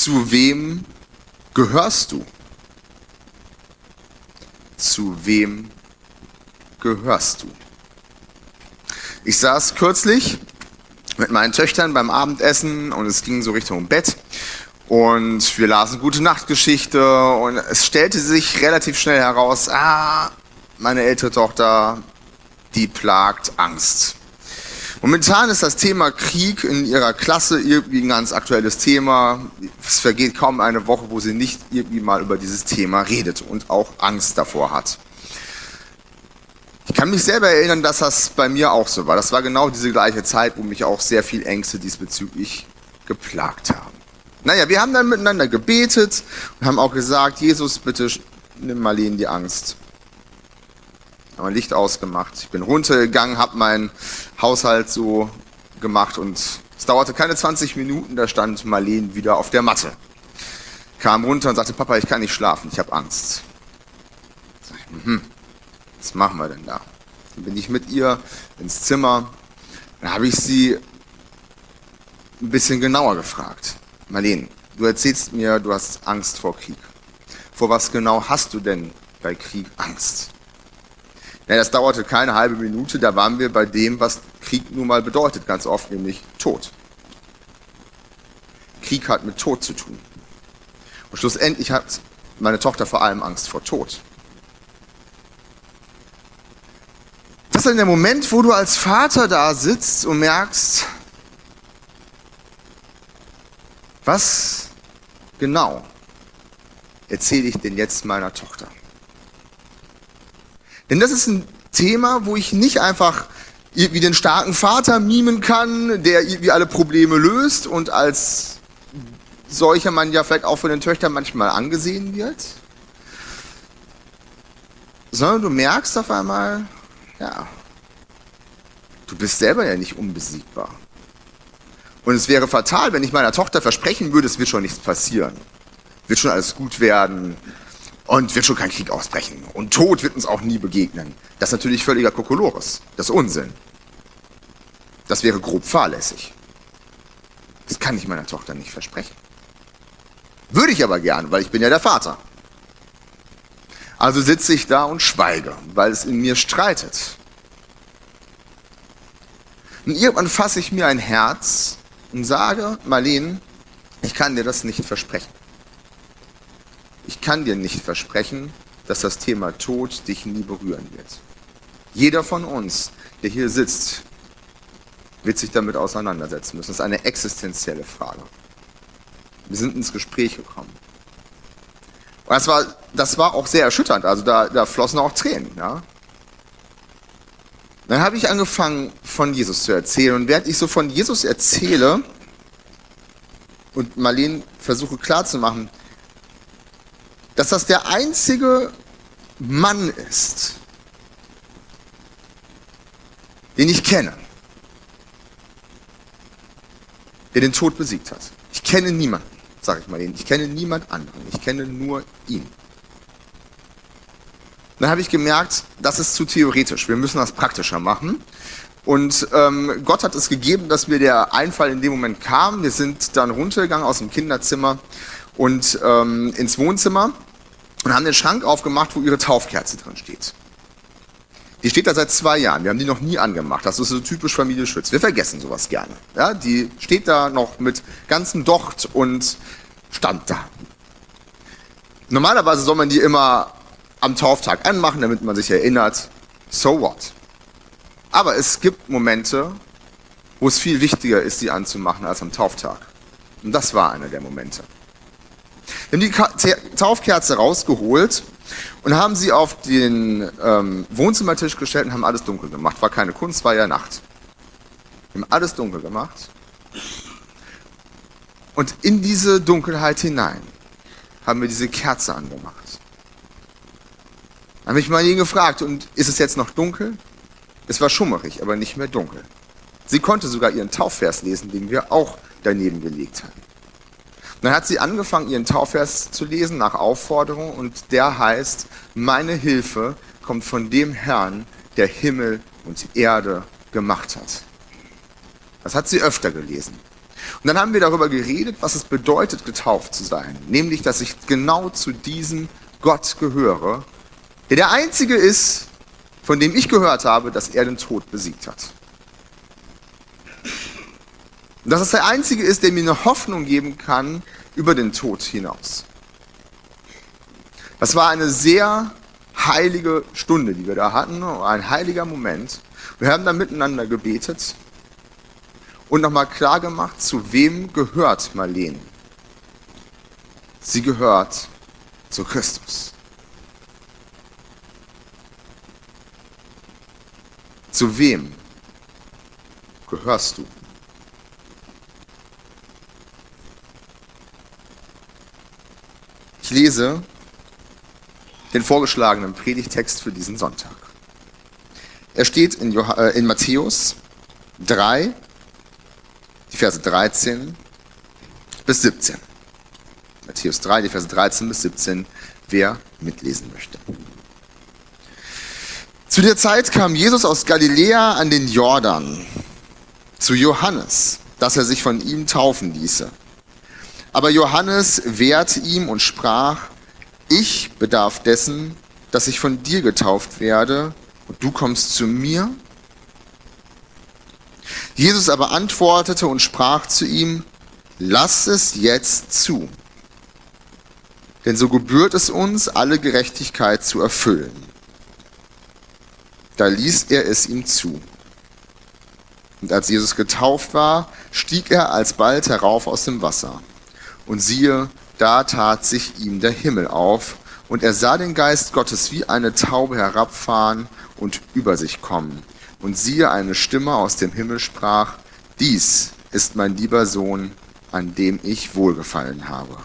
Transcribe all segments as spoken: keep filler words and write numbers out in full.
Zu wem gehörst du? Zu wem gehörst du? Ich saß kürzlich mit meinen Töchtern beim Abendessen und es ging so Richtung Bett und wir lasen Gute-Nacht-Geschichte und es stellte sich relativ schnell heraus, ah, meine ältere Tochter, die plagt Angst. Momentan ist das Thema Krieg in ihrer Klasse irgendwie ein ganz aktuelles Thema. Es vergeht kaum eine Woche, wo sie nicht irgendwie mal über dieses Thema redet und auch Angst davor hat. Ich kann mich selber erinnern, dass das bei mir auch so war. Das war genau diese gleiche Zeit, wo mich auch sehr viel Ängste diesbezüglich geplagt haben. Naja, wir haben dann miteinander gebetet und haben auch gesagt, Jesus, bitte nimm Marlene die Angst. Haben ein Licht ausgemacht. Ich bin runtergegangen, habe meinen Haushalt so gemacht und es dauerte keine zwanzig Minuten, da stand Marlene wieder auf der Matte. Kam runter und sagte, Papa, ich kann nicht schlafen, ich habe Angst. Sag ich, mhm. Was machen wir denn da? Dann bin ich mit ihr ins Zimmer. Dann habe ich sie ein bisschen genauer gefragt. Marlene, du erzählst mir, du hast Angst vor Krieg. Vor was genau hast du denn bei Krieg Angst? Ja, das dauerte keine halbe Minute, da waren wir bei dem, was Krieg nun mal bedeutet, ganz oft, nämlich Tod. Krieg hat mit Tod zu tun. Und schlussendlich hat meine Tochter vor allem Angst vor Tod. Das ist dann der Moment, wo du als Vater da sitzt und merkst, was genau erzähle ich denn jetzt meiner Tochter? Denn das ist ein Thema, wo ich nicht einfach irgendwie den starken Vater mimen kann, der irgendwie alle Probleme löst und als solcher man ja vielleicht auch von den Töchtern manchmal angesehen wird, sondern du merkst auf einmal, ja, du bist selber ja nicht unbesiegbar. Und es wäre fatal, wenn ich meiner Tochter versprechen würde, es wird schon nichts passieren, wird schon alles gut werden und wird schon kein Krieg ausbrechen und Tod wird uns auch nie begegnen. Das ist natürlich völliger Kokolores, das ist Unsinn. Das wäre grob fahrlässig. Das kann ich meiner Tochter nicht versprechen. Würde ich aber gern, weil ich bin ja der Vater. Also sitze ich da und schweige, weil es in mir streitet. Und irgendwann fasse ich mir ein Herz und sage, Marlene, ich kann dir das nicht versprechen. Ich kann dir nicht versprechen, dass das Thema Tod dich nie berühren wird. Jeder von uns, der hier sitzt, wird sich damit auseinandersetzen müssen. Das ist eine existenzielle Frage. Wir sind ins Gespräch gekommen. Und das war, das war auch sehr erschütternd, also da, da flossen auch Tränen. Ja? Dann habe ich angefangen, von Jesus zu erzählen. Und während ich so von Jesus erzähle und Marlene versuche klarzumachen, dass das der einzige Mann ist, den ich kenne, der den Tod besiegt hat. Ich kenne niemanden, sage ich mal denen. Ich kenne niemand anderen. Ich kenne nur ihn. Dann habe ich gemerkt, das ist zu theoretisch. Wir müssen das praktischer machen. Und ähm, Gott hat es gegeben, dass mir der Einfall in dem Moment kam. Wir sind dann runtergegangen aus dem Kinderzimmer und ähm, ins Wohnzimmer und haben den Schrank aufgemacht, wo ihre Taufkerze drin steht. Die steht da seit zwei Jahren. Wir haben die noch nie angemacht. Das ist so typisch Familie Schütz. Wir vergessen sowas gerne. Ja, die steht da noch mit ganzem Docht und stand da. Normalerweise soll man die immer am Tauftag anmachen, damit man sich erinnert, so what. Aber es gibt Momente, wo es viel wichtiger ist, die anzumachen als am Tauftag. Und das war einer der Momente. Wir haben die Taufkerze rausgeholt und haben sie auf den ähm, Wohnzimmertisch gestellt und haben alles dunkel gemacht. War keine Kunst, war ja Nacht. Wir haben alles dunkel gemacht. Und in diese Dunkelheit hinein haben wir diese Kerze angemacht. Dann habe ich Marlene gefragt, und ist es jetzt noch dunkel? Es war schummerig, aber nicht mehr dunkel. Sie konnte sogar ihren Taufvers lesen, den wir auch daneben gelegt hatten. Dann hat sie angefangen, ihren Taufvers zu lesen nach Aufforderung und der heißt, meine Hilfe kommt von dem Herrn, der Himmel und Erde gemacht hat. Das hat sie öfter gelesen. Und dann haben wir darüber geredet, was es bedeutet, getauft zu sein. Nämlich, dass ich genau zu diesem Gott gehöre, der der Einzige ist, von dem ich gehört habe, dass er den Tod besiegt hat. Und dass es der Einzige ist, der mir eine Hoffnung geben kann über den Tod hinaus. Das war eine sehr heilige Stunde, die wir da hatten, ein heiliger Moment. Wir haben dann miteinander gebetet und nochmal klar gemacht, zu wem gehört Marlene. Sie gehört zu Christus. Zu wem gehörst du? Ich lese den vorgeschlagenen Predigtext für diesen Sonntag. Er steht in, Joh- äh, in Matthäus drei, die Verse dreizehn bis siebzehn. Matthäus drei, die Verse dreizehn bis siebzehn, wer mitlesen möchte. Zu der Zeit kam Jesus aus Galiläa an den Jordan zu Johannes, dass er sich von ihm taufen ließe. Aber Johannes wehrte ihm und sprach: Ich bedarf dessen, dass ich von dir getauft werde, und du kommst zu mir? Jesus aber antwortete und sprach zu ihm: Lass es jetzt zu, denn so gebührt es uns, alle Gerechtigkeit zu erfüllen. Da ließ er es ihm zu. Und als Jesus getauft war, stieg er alsbald herauf aus dem Wasser. Und siehe, da tat sich ihm der Himmel auf, und er sah den Geist Gottes wie eine Taube herabfahren und über sich kommen. Und siehe, eine Stimme aus dem Himmel sprach: Dies ist mein lieber Sohn, an dem ich wohlgefallen habe.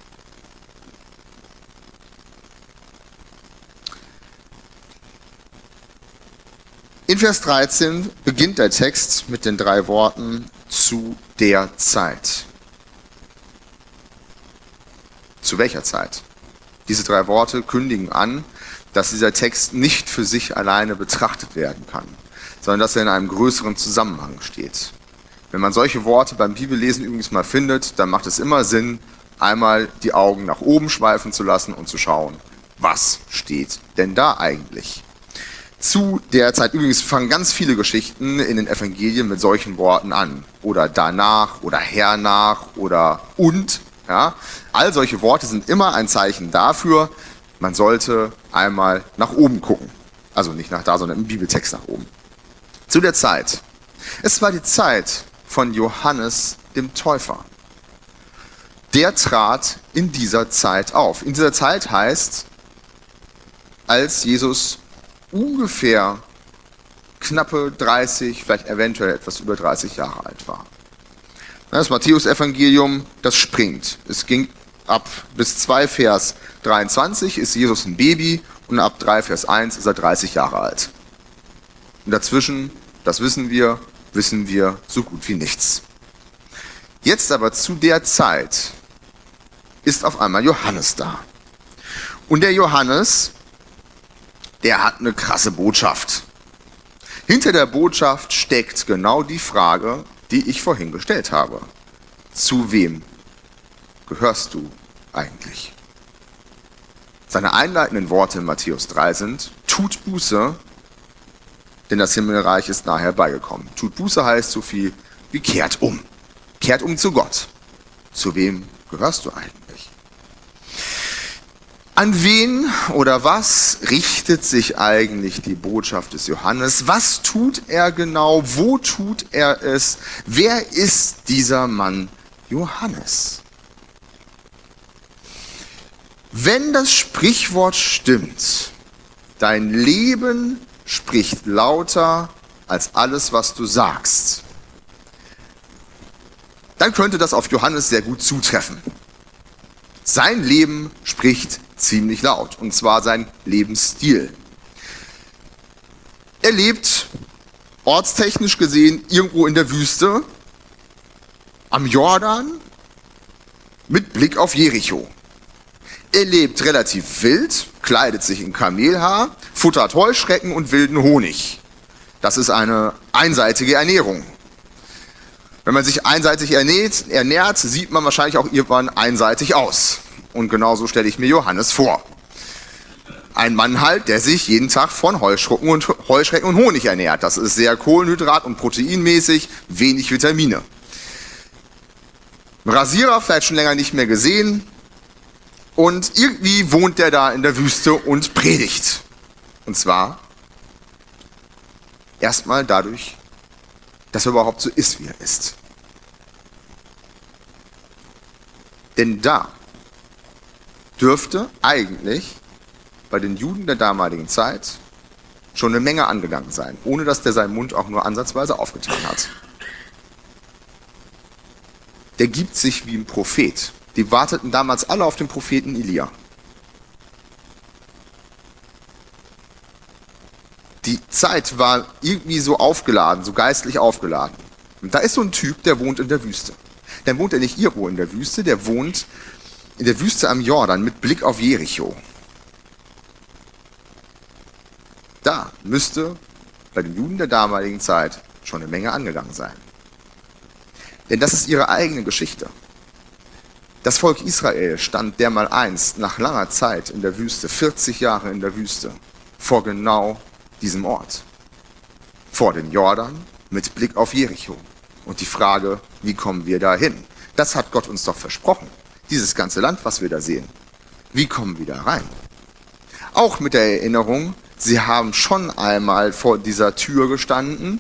In Vers dreizehn beginnt der Text mit den drei Worten zu der Zeit. Zu welcher Zeit? Diese drei Worte kündigen an, dass dieser Text nicht für sich alleine betrachtet werden kann, sondern dass er in einem größeren Zusammenhang steht. Wenn man solche Worte beim Bibellesen übrigens mal findet, dann macht es immer Sinn, einmal die Augen nach oben schweifen zu lassen und zu schauen, was steht denn da eigentlich? Zu der Zeit, übrigens fangen ganz viele Geschichten in den Evangelien mit solchen Worten an. Oder danach, oder hernach, oder und. Ja? All solche Worte sind immer ein Zeichen dafür, man sollte einmal nach oben gucken. Also nicht nach da, sondern im Bibeltext nach oben. Zu der Zeit. Es war die Zeit von Johannes dem Täufer. Der trat in dieser Zeit auf. In dieser Zeit heißt, als Jesus ungefähr knappe dreißig, vielleicht eventuell etwas über dreißig Jahre alt war. Das Matthäus-Evangelium, das springt. Es ging ab bis zwei Vers dreiundzwanzig ist Jesus ein Baby und ab drei Vers eins ist er dreißig Jahre alt. Und dazwischen, das wissen wir, wissen wir so gut wie nichts. Jetzt aber zu der Zeit ist auf einmal Johannes da. Und der Johannes, der hat eine krasse Botschaft. Hinter der Botschaft steckt genau die Frage, die ich vorhin gestellt habe. Zu wem gehörst du eigentlich? Seine einleitenden Worte in Matthäus drei sind: Tut Buße, denn das Himmelreich ist nahe herbeigekommen. Tut Buße heißt so viel wie kehrt um. Kehrt um zu Gott. Zu wem gehörst du eigentlich? An wen oder was richtet sich eigentlich die Botschaft des Johannes? Was tut er genau? Wo tut er es? Wer ist dieser Mann Johannes? Wenn das Sprichwort stimmt, dein Leben spricht lauter als alles, was du sagst, dann könnte das auf Johannes sehr gut zutreffen. Sein Leben spricht ziemlich laut, und zwar sein Lebensstil. Er lebt, ortstechnisch gesehen, irgendwo in der Wüste, am Jordan, mit Blick auf Jericho. Er lebt relativ wild, kleidet sich in Kamelhaar, futtert Heuschrecken und wilden Honig. Das ist eine einseitige Ernährung. Wenn man sich einseitig ernährt, ernährt, sieht man wahrscheinlich auch irgendwann einseitig aus. Und genauso stelle ich mir Johannes vor. Ein Mann halt, der sich jeden Tag von Heuschrecken und, Heuschrecken und Honig ernährt. Das ist sehr kohlenhydrat- und proteinmäßig, wenig Vitamine. Rasierer vielleicht schon länger nicht mehr gesehen. Und irgendwie wohnt der da in der Wüste und predigt. Und zwar erstmal dadurch, dass er überhaupt so ist, wie er ist. Denn da dürfte eigentlich bei den Juden der damaligen Zeit schon eine Menge angegangen sein, ohne dass der seinen Mund auch nur ansatzweise aufgetan hat. Der gibt sich wie ein Prophet. Die warteten damals alle auf den Propheten Elia. Die Zeit war irgendwie so aufgeladen, so geistlich aufgeladen. Und da ist so ein Typ, der wohnt in der Wüste. Der wohnt ja nicht irgendwo in der Wüste, der wohnt in der Wüste am Jordan mit Blick auf Jericho. Da müsste bei den Juden der damaligen Zeit schon eine Menge angegangen sein. Denn das ist ihre eigene Geschichte. Das Volk Israel stand dermaleinst nach langer Zeit in der Wüste, vierzig Jahre in der Wüste, vor genau diesem Ort. Vor dem Jordan mit Blick auf Jericho. Und die Frage, wie kommen wir da hin? Das hat Gott uns doch versprochen. Dieses ganze Land, was wir da sehen. Wie kommen wir da rein? Auch mit der Erinnerung, sie haben schon einmal vor dieser Tür gestanden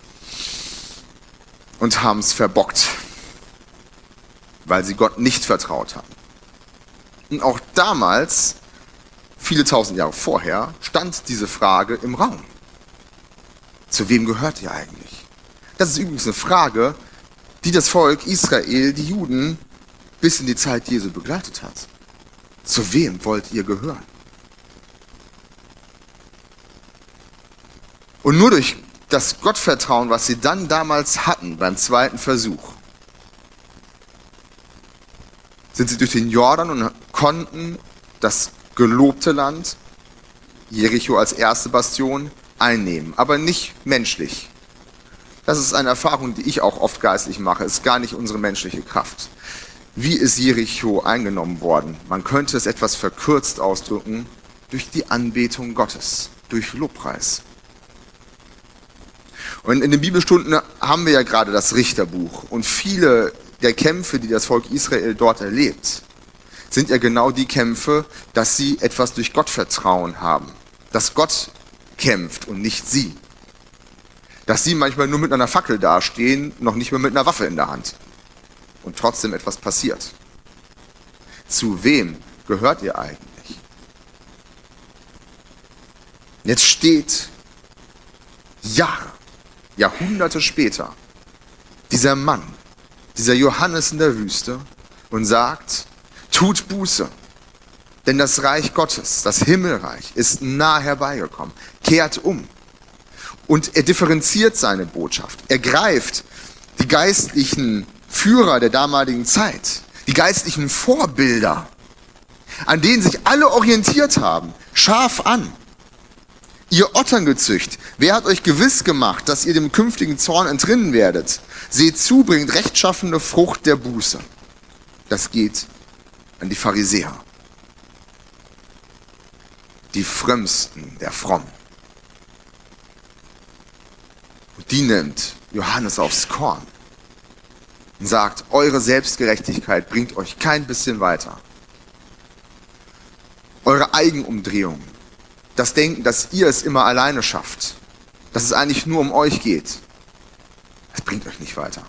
und haben es verbockt, weil sie Gott nicht vertraut haben. Und auch damals, viele tausend Jahre vorher, stand diese Frage im Raum. Zu wem gehört ihr eigentlich? Das ist übrigens eine Frage, die das Volk Israel, die Juden, bis in die Zeit Jesu begleitet hat. Zu wem wollt ihr gehören? Und nur durch das Gottvertrauen, was sie dann damals hatten beim zweiten Versuch, sind sie durch den Jordan und konnten das gelobte Land, Jericho als erste Bastion, einnehmen. Aber nicht menschlich. Das ist eine Erfahrung, die ich auch oft geistlich mache. Es ist gar nicht unsere menschliche Kraft. Wie ist Jericho eingenommen worden? Man könnte es etwas verkürzt ausdrücken, durch die Anbetung Gottes, durch Lobpreis. Und in den Bibelstunden haben wir ja gerade das Richterbuch. Und viele der Kämpfe, die das Volk Israel dort erlebt, sind ja genau die Kämpfe, dass sie etwas durch Gottvertrauen haben. Dass Gott kämpft und nicht sie. Dass sie manchmal nur mit einer Fackel dastehen, noch nicht mehr mit einer Waffe in der Hand. Und trotzdem etwas passiert. Zu wem gehört ihr eigentlich? Jetzt steht Jahre, Jahrhunderte später, dieser Mann, dieser Johannes in der Wüste und sagt, tut Buße, denn das Reich Gottes, das Himmelreich, ist nah herbeigekommen. Kehrt um. Und er differenziert seine Botschaft. Er greift die geistlichen Führer der damaligen Zeit, die geistlichen Vorbilder, an denen sich alle orientiert haben, scharf an. Ihr Otterngezücht, wer hat euch gewiss gemacht, dass ihr dem künftigen Zorn entrinnen werdet? Seht zu, bringt rechtschaffene Frucht der Buße. Das geht an die Pharisäer, die Frömmsten der Frommen. Und die nimmt Johannes aufs Korn und sagt, eure Selbstgerechtigkeit bringt euch kein bisschen weiter. Eure Eigenumdrehung, das Denken, dass ihr es immer alleine schafft, dass es eigentlich nur um euch geht, das bringt euch nicht weiter.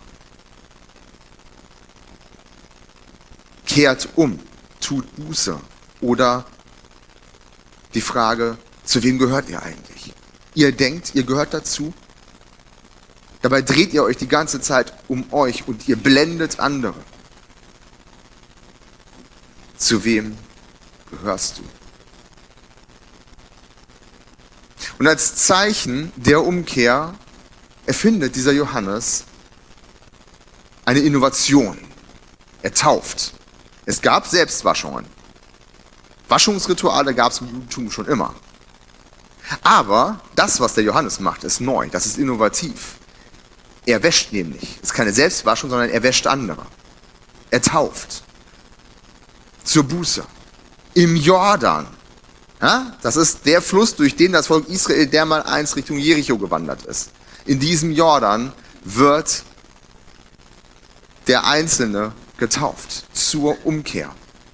Kehrt um, tut Buße. Oder die Frage, zu wem gehört ihr eigentlich? Ihr denkt, ihr gehört dazu. Dabei dreht ihr euch die ganze Zeit um euch und ihr blendet andere. Zu wem gehörst du? Und als Zeichen der Umkehr erfindet dieser Johannes eine Innovation. Er tauft. Es gab Selbstwaschungen. Waschungsrituale gab es im Judentum schon immer. Aber das, was der Johannes macht, ist neu. Das ist innovativ. Er wäscht nämlich. Es ist keine Selbstwaschung, sondern er wäscht andere. Er tauft. Zur Buße. Im Jordan. Ja, das ist der Fluss, durch den das Volk Israel dermals Richtung Jericho gewandert ist. In diesem Jordan wird der Einzelne getauft zur Umkehr.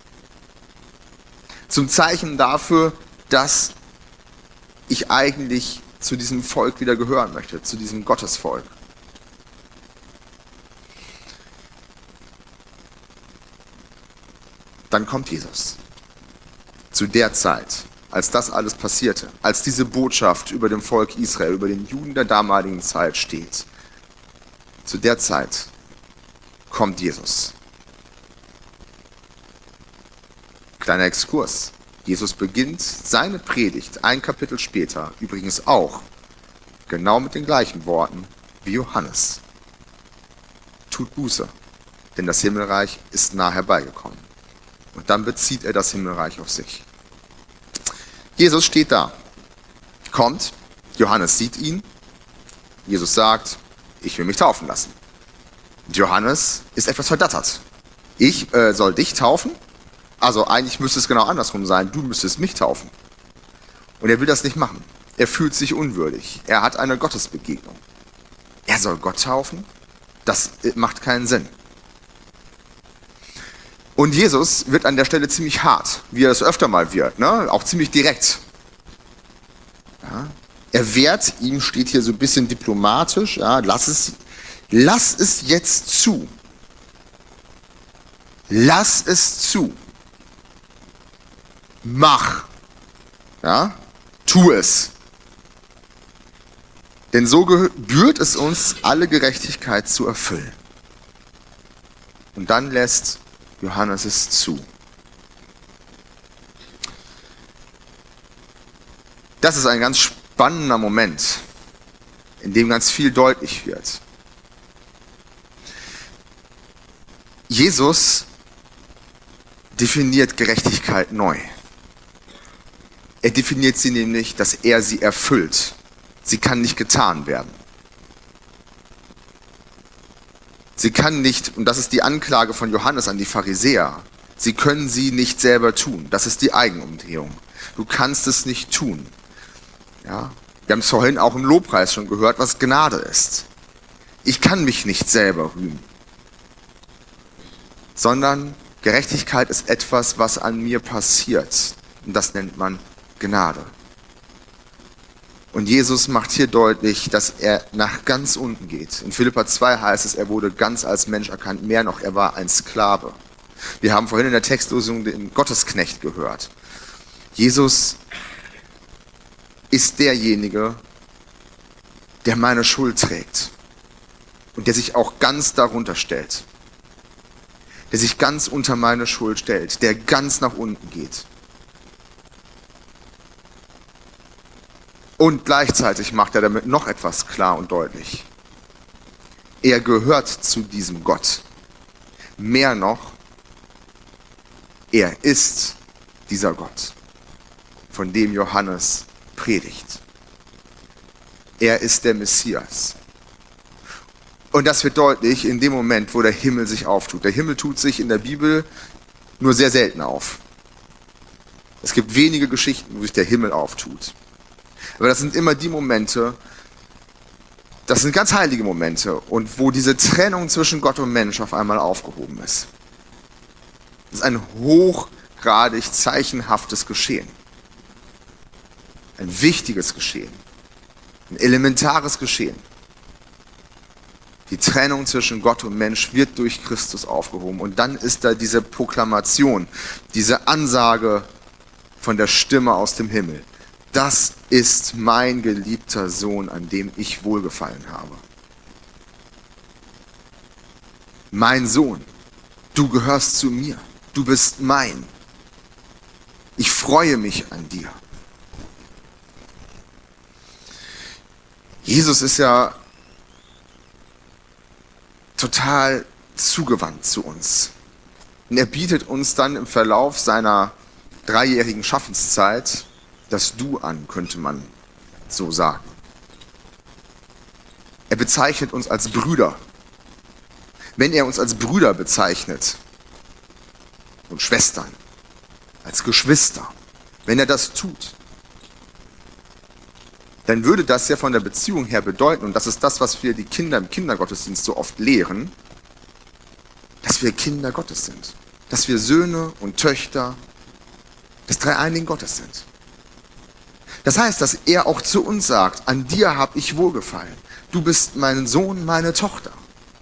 Zum Zeichen dafür, dass ich eigentlich zu diesem Volk wieder gehören möchte, zu diesem Gottesvolk. Dann kommt Jesus. Zu der Zeit, als das alles passierte, als diese Botschaft über dem Volk Israel, über den Juden der damaligen Zeit steht, zu der Zeit kommt Jesus. Kleiner Exkurs. Jesus beginnt seine Predigt ein Kapitel später, übrigens auch genau mit den gleichen Worten wie Johannes. Tut Buße, denn das Himmelreich ist nah herbeigekommen. Und dann bezieht er das Himmelreich auf sich. Jesus steht da, kommt, Johannes sieht ihn, Jesus sagt, ich will mich taufen lassen. Und Johannes ist etwas verdattert. Ich äh, soll dich taufen? Also eigentlich müsste es genau andersrum sein, du müsstest mich taufen. Und er will das nicht machen. Er fühlt sich unwürdig. Er hat eine Gottesbegegnung. Er soll Gott taufen? Das macht keinen Sinn. Und Jesus wird an der Stelle ziemlich hart, wie er es öfter mal wird, ne? Auch ziemlich direkt. Ja? Er wehrt, ihm steht hier so ein bisschen diplomatisch, ja? lass, es, lass es jetzt zu. Lass es zu. Mach. Ja? Tu es. Denn so gebührt es uns, alle Gerechtigkeit zu erfüllen. Und dann lässt Johannes es zu. Das ist ein ganz spannender Moment, in dem ganz viel deutlich wird. Jesus definiert Gerechtigkeit neu. Er definiert sie nämlich, dass er sie erfüllt. Sie kann nicht getan werden. Sie kann nicht, und das ist die Anklage von Johannes an die Pharisäer, sie können sie nicht selber tun. Das ist die Eigenumdrehung. Du kannst es nicht tun. Ja? Wir haben es vorhin auch im Lobpreis schon gehört, was Gnade ist. Ich kann mich nicht selber rühmen. Sondern Gerechtigkeit ist etwas, was an mir passiert. Und das nennt man Gnade. Und Jesus macht hier deutlich, dass er nach ganz unten geht. In Philipper zwei heißt es, er wurde ganz als Mensch erkannt, mehr noch, er war ein Sklave. Wir haben vorhin in der Textlosung den Gottesknecht gehört. Jesus ist derjenige, der meine Schuld trägt und der sich auch ganz darunter stellt. Der sich ganz unter meine Schuld stellt, der ganz nach unten geht. Und gleichzeitig macht er damit noch etwas klar und deutlich. Er gehört zu diesem Gott. Mehr noch, er ist dieser Gott, von dem Johannes predigt. Er ist der Messias. Und das wird deutlich in dem Moment, wo der Himmel sich auftut. Der Himmel tut sich in der Bibel nur sehr selten auf. Es gibt wenige Geschichten, wo sich der Himmel auftut. Aber das sind immer die Momente, das sind ganz heilige Momente und wo diese Trennung zwischen Gott und Mensch auf einmal aufgehoben ist. Das ist ein hochgradig zeichenhaftes Geschehen. Ein wichtiges Geschehen. Ein elementares Geschehen. Die Trennung zwischen Gott und Mensch wird durch Christus aufgehoben. Und dann ist da diese Proklamation, diese Ansage von der Stimme aus dem Himmel. Das ist mein geliebter Sohn, an dem ich Wohlgefallen habe. Mein Sohn, du gehörst zu mir. Du bist mein. Ich freue mich an dir. Jesus ist ja total zugewandt zu uns. Und er bietet uns dann im Verlauf seiner dreijährigen Schaffenszeit das Du an, könnte man so sagen. Er bezeichnet uns als Brüder. Wenn er uns als Brüder bezeichnet und Schwestern, als Geschwister, wenn er das tut, dann würde das ja von der Beziehung her bedeuten, und das ist das, was wir die Kinder im Kindergottesdienst so oft lehren, dass wir Kinder Gottes sind, dass wir Söhne und Töchter des dreieinigen Gottes sind. Das heißt, dass er auch zu uns sagt, an dir habe ich wohlgefallen, du bist mein Sohn, meine Tochter.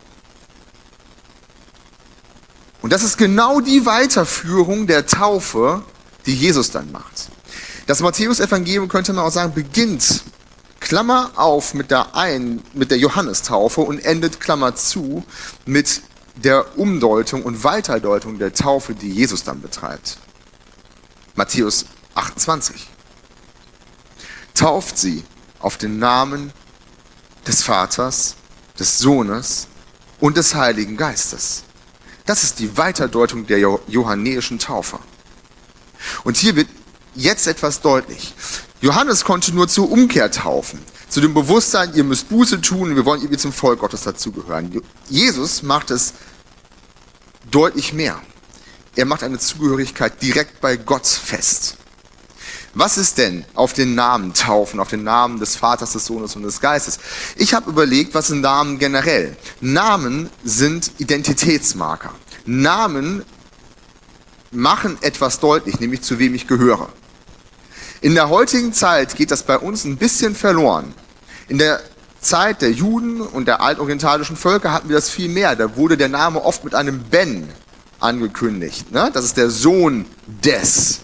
Und das ist genau die Weiterführung der Taufe, die Jesus dann macht. Das Matthäus-Evangelium, könnte man auch sagen, beginnt, Klammer auf, mit der, ein, mit der Johannestaufe und endet, Klammer zu, mit der Umdeutung und Weiterdeutung der Taufe, die Jesus dann betreibt. Matthäus achtundzwanzig. Tauft sie auf den Namen des Vaters, des Sohnes und des Heiligen Geistes. Das ist die Weiterdeutung der johannäischen Taufe. Und hier wird jetzt etwas deutlich. Johannes konnte nur zur Umkehr taufen, zu dem Bewusstsein, ihr müsst Buße tun, wir wollen irgendwie zum Volk Gottes dazugehören. Jesus macht es deutlich mehr. Er macht eine Zugehörigkeit direkt bei Gott fest. Was ist denn auf den Namen taufen, auf den Namen des Vaters, des Sohnes und des Geistes? Ich habe überlegt, was sind Namen generell? Namen sind Identitätsmarker. Namen machen etwas deutlich, nämlich zu wem ich gehöre. In der heutigen Zeit geht das bei uns ein bisschen verloren. In der Zeit der Juden und der altorientalischen Völker hatten wir das viel mehr. Da wurde der Name oft mit einem Ben angekündigt. Ne? Das ist der Sohn des.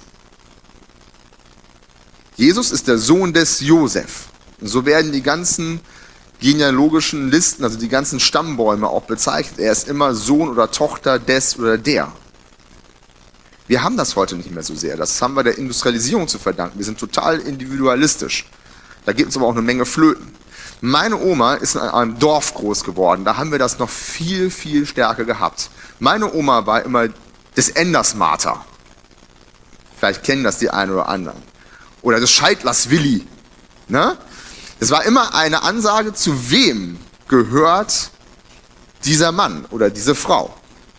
Jesus ist der Sohn des Josef. Und so werden die ganzen genealogischen Listen, also die ganzen Stammbäume auch bezeichnet. Er ist immer Sohn oder Tochter des oder der. Wir haben das heute nicht mehr so sehr. Das haben wir der Industrialisierung zu verdanken. Wir sind total individualistisch. Da geht uns aber auch eine Menge flöten. Meine Oma ist in einem Dorf groß geworden. Da haben wir das noch viel, viel stärker gehabt. Meine Oma war immer des Enders Martha. Vielleicht kennen das die einen oder anderen. Oder des Scheidlers Willi. Ne? Das war immer eine Ansage, zu wem gehört dieser Mann oder diese Frau.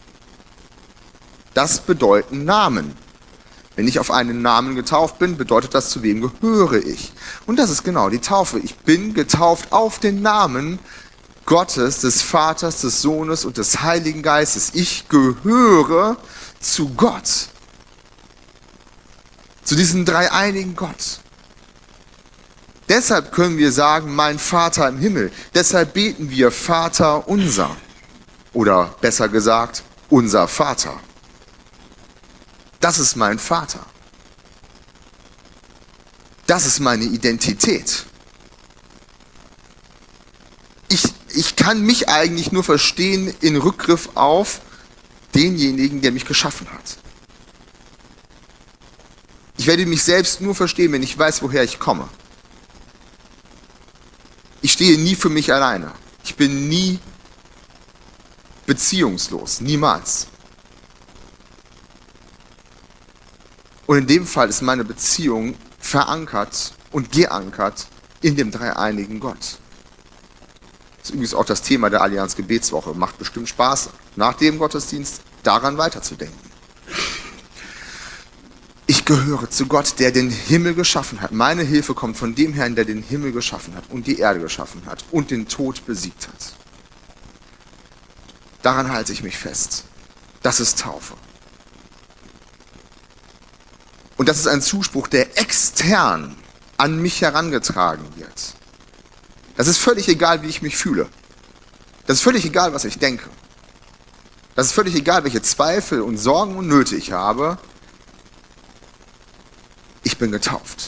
Das bedeuten Namen. Wenn ich auf einen Namen getauft bin, bedeutet das, zu wem gehöre ich. Und das ist genau die Taufe. Ich bin getauft auf den Namen Gottes, des Vaters, des Sohnes und des Heiligen Geistes. Ich gehöre zu Gott. Zu diesem dreieinigen Gott. Deshalb können wir sagen, mein Vater im Himmel. Deshalb beten wir Vater unser. Oder besser gesagt, unser Vater. Das ist mein Vater. Das ist meine Identität. Ich, ich kann mich eigentlich nur verstehen in Rückgriff auf denjenigen, der mich geschaffen hat. Ich werde mich selbst nur verstehen, wenn ich weiß, woher ich komme. Ich stehe nie für mich alleine. Ich bin nie beziehungslos, niemals. Und in dem Fall ist meine Beziehung verankert und geankert in dem dreieinigen Gott. Das ist übrigens auch das Thema der Allianz Gebetswoche. Macht bestimmt Spaß, nach dem Gottesdienst daran weiterzudenken. Ich gehöre zu Gott, der den Himmel geschaffen hat. Meine Hilfe kommt von dem Herrn, der den Himmel geschaffen hat und die Erde geschaffen hat und den Tod besiegt hat. Daran halte ich mich fest. Das ist Taufe. Und das ist ein Zuspruch, der extern an mich herangetragen wird. Das ist völlig egal, wie ich mich fühle. Das ist völlig egal, was ich denke. Das ist völlig egal, welche Zweifel und Sorgen und Nöte ich habe. Ich bin getauft.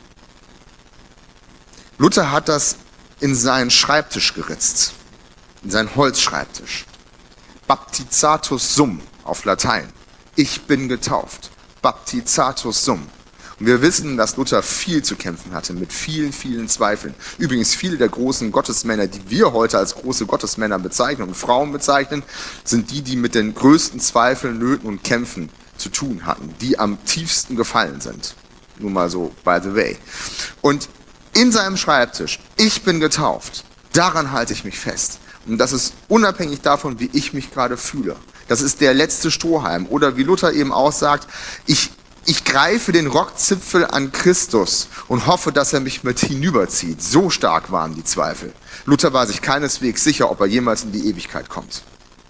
Luther hat das in seinen Schreibtisch geritzt, in seinen Holzschreibtisch. Baptizatus sum auf Latein. Ich bin getauft. Baptizatus sum. Und wir wissen, dass Luther viel zu kämpfen hatte mit vielen, vielen Zweifeln. Übrigens, viele der großen Gottesmänner, die wir heute als große Gottesmänner bezeichnen und Frauen bezeichnen, sind die, die mit den größten Zweifeln, Nöten und Kämpfen zu tun hatten, die am tiefsten gefallen sind. Nur mal so, by the way. Und in seinem Schreibtisch, ich bin getauft, Daran halte ich mich fest. Und das ist unabhängig davon, wie ich mich gerade fühle. Das ist der letzte Strohhalm. Oder wie Luther eben aussagt, ich, ich greife den Rockzipfel an Christus und hoffe, dass er mich mit hinüberzieht. So stark waren die Zweifel. Luther war sich keineswegs sicher, ob er jemals in die Ewigkeit kommt.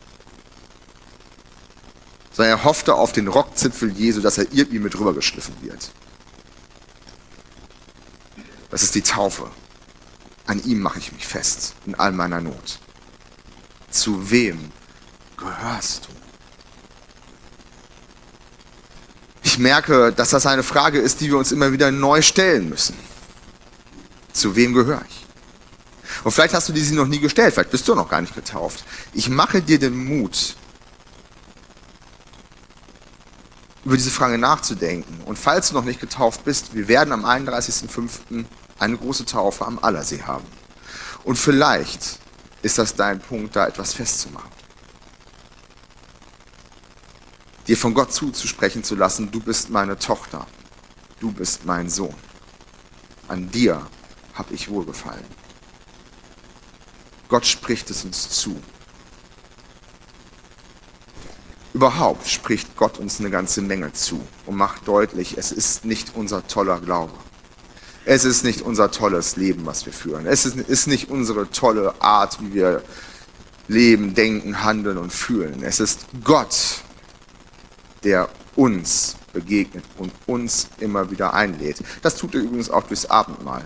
Sondern er hoffte auf den Rockzipfel Jesu, dass er irgendwie mit rübergeschliffen wird. Das ist die Taufe. An ihm mache ich mich fest, in all meiner Not. Zu wem gehörst du? Ich merke, dass das eine Frage ist, die wir uns immer wieder neu stellen müssen. Zu wem gehöre ich? Und vielleicht hast du die sie noch nie gestellt, vielleicht bist du noch gar nicht getauft. Ich mache dir den Mut, über diese Frage nachzudenken. Und falls du noch nicht getauft bist, wir werden am einunddreißigsten fünften eine große Taufe am Allersee haben. Und vielleicht ist das dein Punkt, da etwas festzumachen. Dir von Gott zuzusprechen zu lassen, du bist meine Tochter, du bist mein Sohn. An dir habe ich wohlgefallen. Gott spricht es uns zu. Überhaupt spricht Gott uns eine ganze Menge zu und macht deutlich, es ist nicht unser toller Glaube. Es ist nicht unser tolles Leben, was wir führen. Es ist, ist nicht unsere tolle Art, wie wir leben, denken, handeln und fühlen. Es ist Gott, der uns begegnet und uns immer wieder einlädt. Das tut er übrigens auch durchs Abendmahl.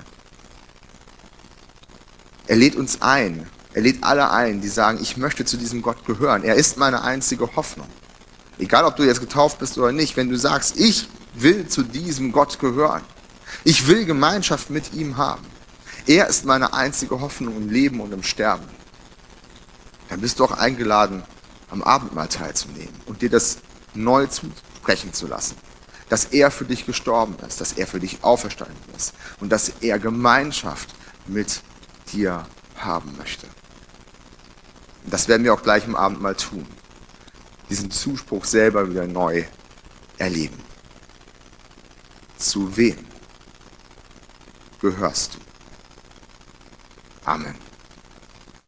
Er lädt uns ein. Er lädt alle ein, die sagen, ich möchte zu diesem Gott gehören. Er ist meine einzige Hoffnung. Egal, ob du jetzt getauft bist oder nicht, wenn du sagst, ich will zu diesem Gott gehören. Ich will Gemeinschaft mit ihm haben. Er ist meine einzige Hoffnung im Leben und im Sterben. Dann bist du auch eingeladen, am Abendmahl teilzunehmen und dir das neu zusprechen zu lassen. Dass er für dich gestorben ist, dass er für dich auferstanden ist und dass er Gemeinschaft mit dir haben möchte. Das werden wir auch gleich im Abendmahl tun. Diesen Zuspruch selber wieder neu erleben. Zu wem gehörst du? Amen.